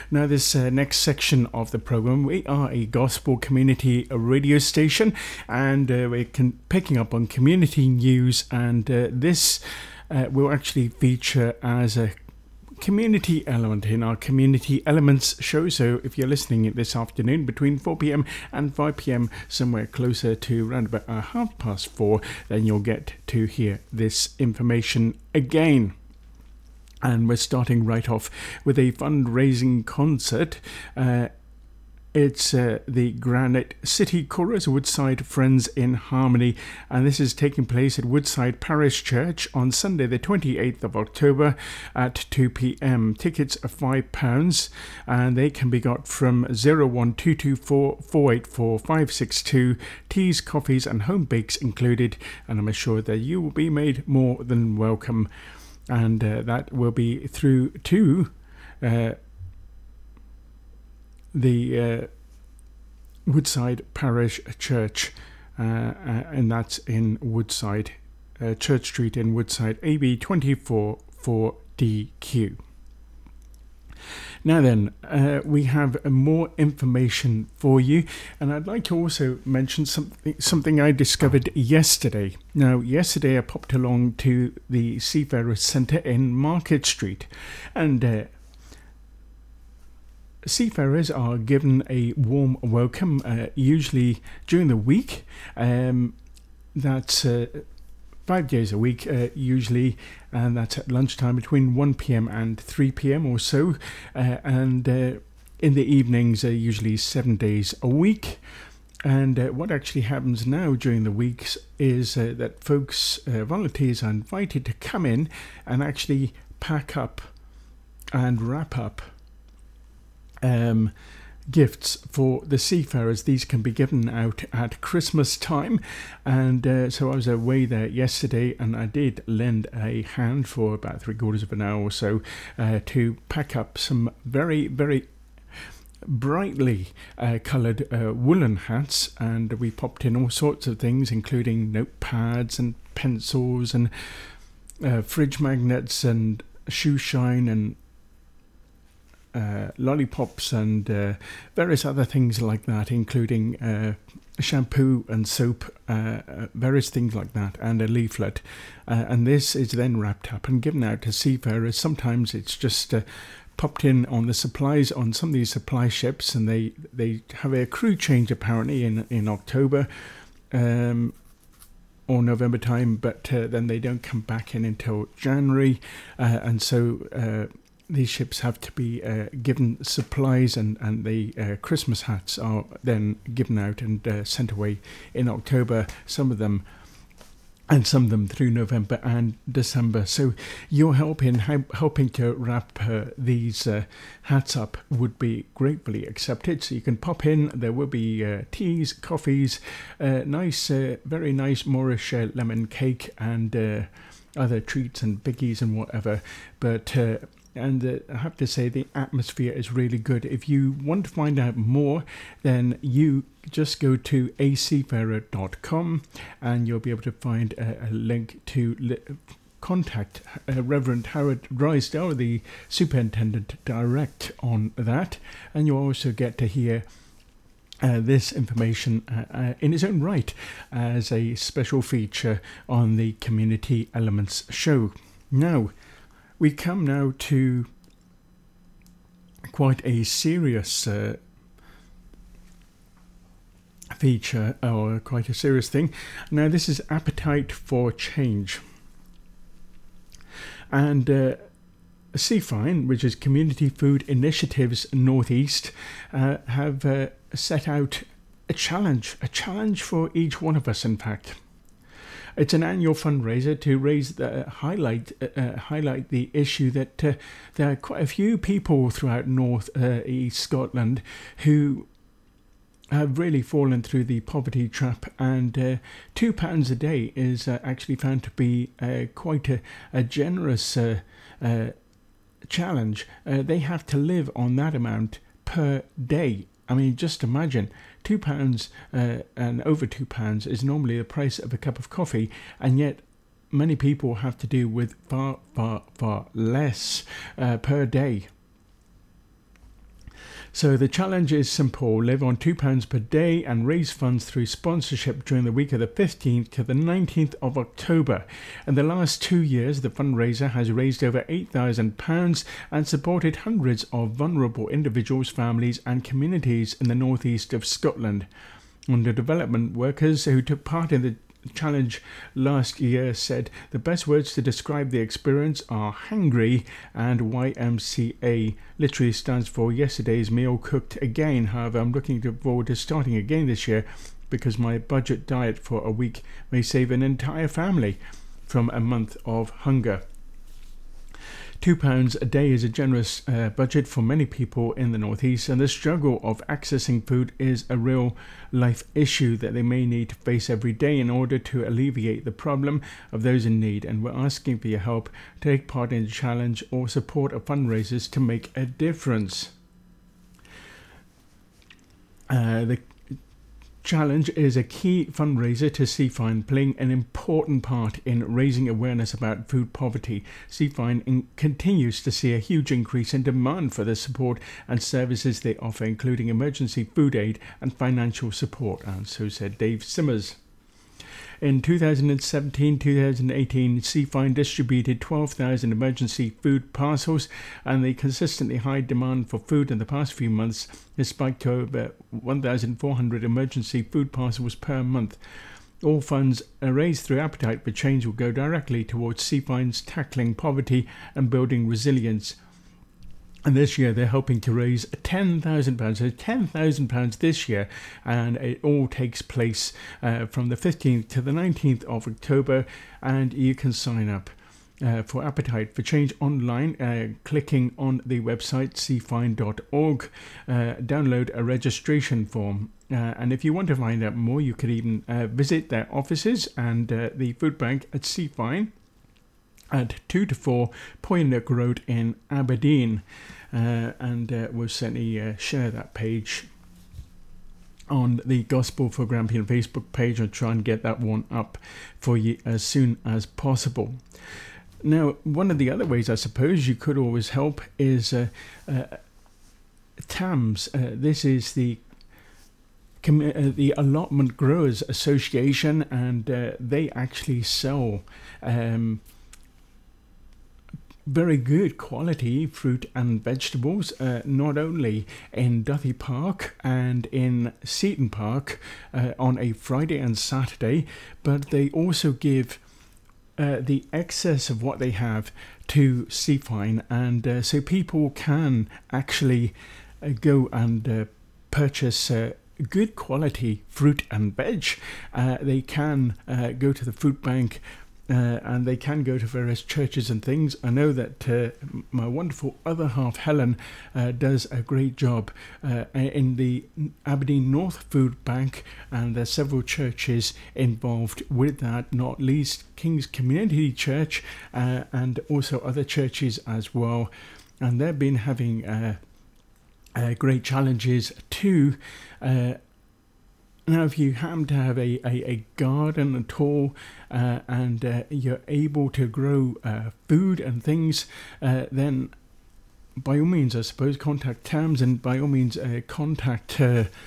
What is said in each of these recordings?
Now, this next section of the program, we are a gospel community radio station, and we're picking up on community news, and this will actually feature as a community element in our Community Elements show. So if you're listening this afternoon between 4 p.m. and 5 p.m, somewhere closer to around about 4:30, then you'll get to hear this information again. And we're starting right off with a fundraising concert. It's the Granite City Chorus, Woodside Friends in Harmony, and this is taking place at Woodside Parish Church on Sunday the 28th of October at 2 p.m. Tickets are £5, and they can be got from 01224 484 562. Teas, coffees and home bakes included, and I'm assured that you will be made more than welcome. And that will be through to the Woodside Parish Church, and that's in Woodside, Church Street in Woodside, AB 24 4DQ. Now then, we have more information for you, and I'd like to also mention something I discovered yesterday. Now, yesterday I popped along to the Seafarers Centre in Market Street, and seafarers are given a warm welcome, usually during the week. That's 5 days a week, usually, and that's at lunchtime between 1 p.m. and 3 p.m. or so, and in the evenings, usually 7 days a week. And what actually happens now during the weeks is that folks, volunteers, are invited to come in and actually pack up and wrap up gifts for the seafarers. These can be given out at Christmas time, and so I was away there yesterday, and I did lend a hand for about 3/4 of an hour or so to pack up some very, very brightly coloured woolen hats, and we popped in all sorts of things, including notepads and pencils and fridge magnets and shoe shine and lollipops and various other things like that, including shampoo and soap, various things like that, and a leaflet. And this is then wrapped up and given out to seafarers. Sometimes it's just popped in on the supplies on some of these supply ships, and they have a crew change apparently in October or November time, but then they don't come back in until January, and so these ships have to be given supplies, and the Christmas hats are then given out and sent away in October, some of them through November and December. So your helping to wrap these hats up would be gratefully accepted. So you can pop in. There will be teas, coffees, nice, very nice Moorish lemon cake, and other treats and biggies and whatever. But and I have to say the atmosphere is really good. If you want to find out more, then you just go to aseafarer.com, and you'll be able to find a link to contact Reverend Howard Drysdale, the Superintendent, direct on that, and you'll also get to hear this information in its own right as a special feature on the Community Elements show. Now, we come now to quite a serious feature, or quite a serious thing. Now, this is Appetite for Change. And CFINE, which is Community Food Initiatives Northeast, have set out a challenge for each one of us, in fact. It's an annual fundraiser to highlight the issue that there are quite a few people throughout North East Scotland who have really fallen through the poverty trap, and £2 a day is actually found to be quite a generous challenge. They have to live on that amount per day. I mean, just imagine, £2 and over £2 is normally the price of a cup of coffee, and yet many people have to do with far, far, far less per day. So the challenge is simple: live on £2 per day and raise funds through sponsorship during the week of the 15th to the 19th of October. In the last 2 years, the fundraiser has raised over £8,000 and supported hundreds of vulnerable individuals, families and communities in the northeast of Scotland. And the development workers who took part in the challenge last year said the best words to describe the experience are hangry, and YMCA literally stands for yesterday's meal cooked again. However, I'm looking forward to starting again this year because my budget diet for a week may save an entire family from a month of hunger. £2 a day is a generous budget for many people in the northeast, and the struggle of accessing food is a real life issue that they may need to face every day in order to alleviate the problem of those in need. And we're asking for your help to take part in the challenge or support a fundraisers to make a difference. The challenge is a key fundraiser to CFINE, playing an important part in raising awareness about food poverty. CFINE continues to see a huge increase in demand for the support and services they offer, including emergency food aid and financial support, and so said Dave Simmers. In 2017-2018, CFINE distributed 12,000 emergency food parcels, and the consistently high demand for food in the past few months has spiked to over 1,400 emergency food parcels per month. All funds raised through Appetite for Change will go directly towards CFINE's tackling poverty and building resilience. And this year they're hoping to raise £10,000. So £10,000 this year, and it all takes place from the 15th to the 19th of October. And you can sign up for Appetite for Change online, clicking on the website cfine.org, download a registration form. And if you want to find out more, you could even visit their offices and the food bank at CFINE at 2 to 4 Poynock Road in Aberdeen. And we'll certainly share that page on the Gospel for Grampian Facebook page and try and get that one up for you as soon as possible. Now, one of the other ways I suppose you could always help is TAMS. This is the Allotment Growers Association, and they actually sell very good quality fruit and vegetables, not only in Duthie Park and in Seaton Park on a Friday and Saturday, but they also give the excess of what they have to CFINE, and so people can actually go and purchase good quality fruit and veg. They can go to the food bank, and they can go to various churches and things. I know that my wonderful other half, Helen, does a great job in the Aberdeen North Food Bank, and there's several churches involved with that, not least King's Community Church, and also other churches as well. And they've been having great challenges too. Now, if you happen to have a garden at all, and you're able to grow food and things, then by all means, I suppose, contact TAMS, and by all means, contact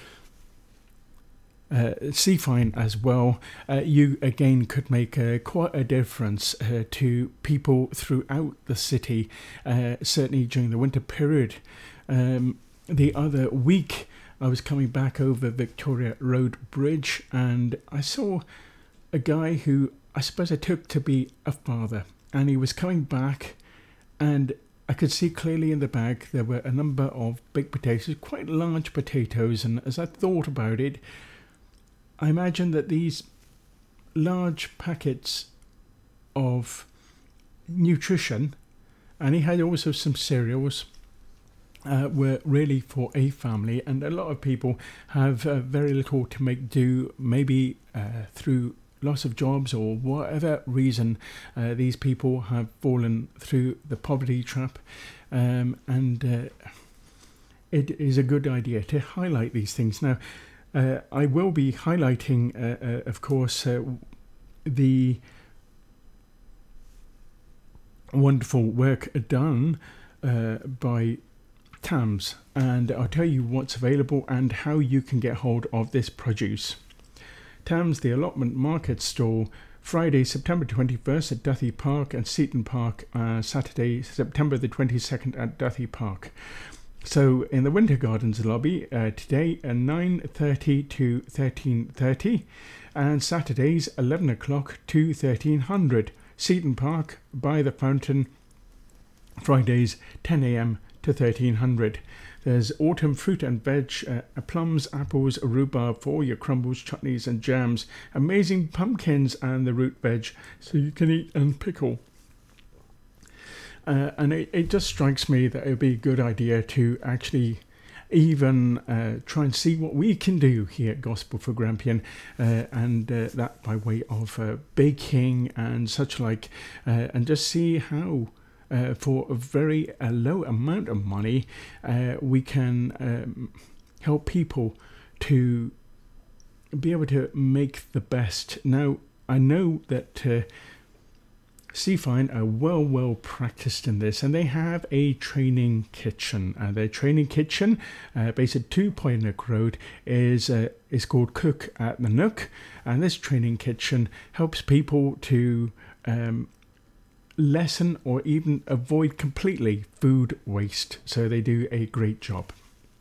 CFINE as well. You again could make quite a difference to people throughout the city, certainly during the winter period. The other week, I was coming back over Victoria Road Bridge, and I saw a guy who I suppose I took to be a father, and he was coming back, and I could see clearly in the bag there were a number of big potatoes, quite large potatoes, and as I thought about it, I imagined that these large packets of nutrition, and he had also some cereals, were really for a family, and a lot of people have very little to make do, maybe through loss of jobs or whatever reason. These people have fallen through the poverty trap, and it is a good idea to highlight these things. Now, I will be highlighting, of course, the wonderful work done by Tams, and I'll tell you what's available and how you can get hold of this produce. Tams, the allotment market stall, Friday, September 21st at Duthie Park and Seaton Park, Saturday, September the 22nd at Duthie Park. So in the Winter Gardens lobby today at 9:30 to 13:30, and Saturdays 11 o'clock to 1300. Seaton Park by the fountain, Fridays 10 a.m. to 1300. There's autumn fruit and veg, plums, apples, rhubarb for all your crumbles, chutneys and jams, amazing pumpkins and the root veg so you can eat and pickle. And it just strikes me that it would be a good idea to actually even try and see what we can do here at Gospel for Grampian, and that by way of baking and such like, and just see how for a very low amount of money we can help people to be able to make the best. Now, I know that Seafine are well practiced in this, and they have a training kitchen. Their training kitchen, based at 2 Poynook Road, is called Cook at the Nook, and this training kitchen helps people to lessen or even avoid completely food waste. So they do a great job.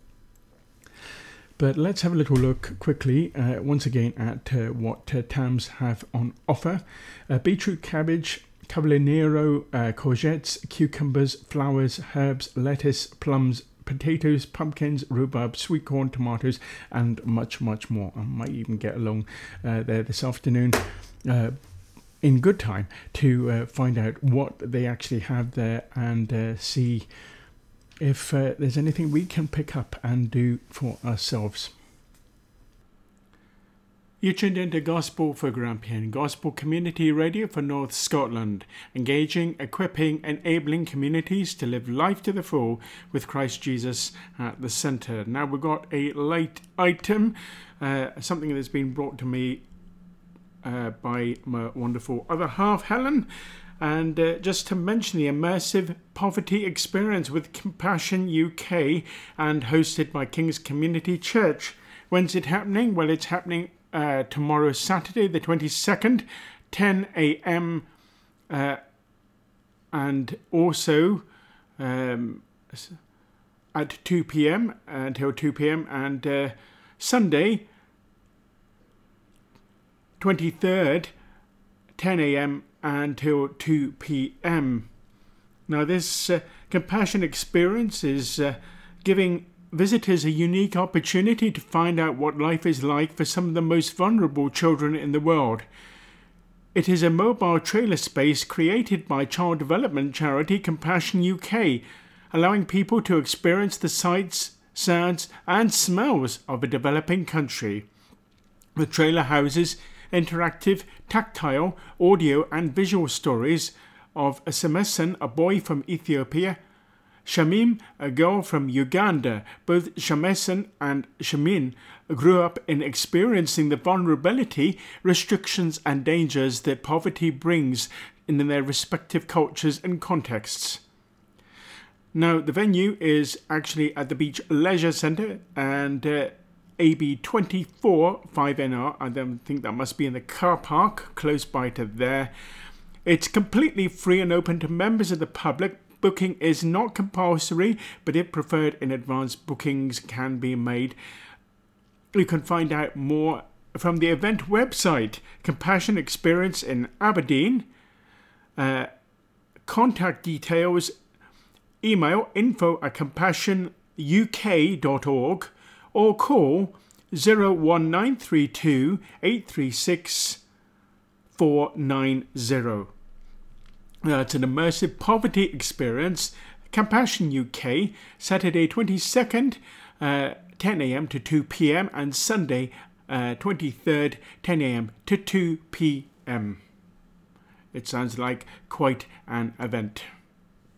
But let's have a little look quickly once again at what Tams have on offer. Beetroot, cabbage, cavallero, courgettes, cucumbers, flowers, herbs, lettuce, plums, potatoes, pumpkins, rhubarb, sweet corn, tomatoes, and much more. I might even get along there this afternoon in good time to find out what they actually have there and see if there's anything we can pick up and do for ourselves. You tuned into Gospel for Grampian, Gospel Community Radio for North Scotland, engaging, equipping, enabling communities to live life to the full with Christ Jesus at the centre. Now we've got a late item, something that's been brought to me by my wonderful other half, Helen. And just to mention the immersive poverty experience with Compassion UK and hosted by King's Community Church. When's it happening? Well, it's happening tomorrow, Saturday, the 22nd, 10 a.m. And also at 2 p.m. until 2 p.m. and Sunday, 23rd, 10 a.m. until 2 p.m. Now this compassion experience is giving visitors a unique opportunity to find out what life is like for some of the most vulnerable children in the world. It is a mobile trailer space created by child development charity Compassion UK, allowing people to experience the sights, sounds and smells of a developing country. The trailer houses interactive, tactile, audio and visual stories of Semeson, a boy from Ethiopia, Shamim, a girl from Uganda. Both Shameson and Shamin grew up in experiencing the vulnerability, restrictions and dangers that poverty brings in their respective cultures and contexts. Now, the venue is actually at the Beach Leisure Centre and AB 24 5NR. I don't think that must be in the car park close by to there. It's completely free and open to members of the public. Booking is not compulsory, but if preferred in advance, bookings can be made. You can find out more from the event website, Compassion Experience in Aberdeen. Contact details, email info@compassionuk.org or call 01932 836 490. It's an immersive poverty experience. Compassion UK, Saturday 22nd, 10 a.m. to 2 p.m. and Sunday 23rd, 10 a.m. to 2 p.m. It sounds like quite an event.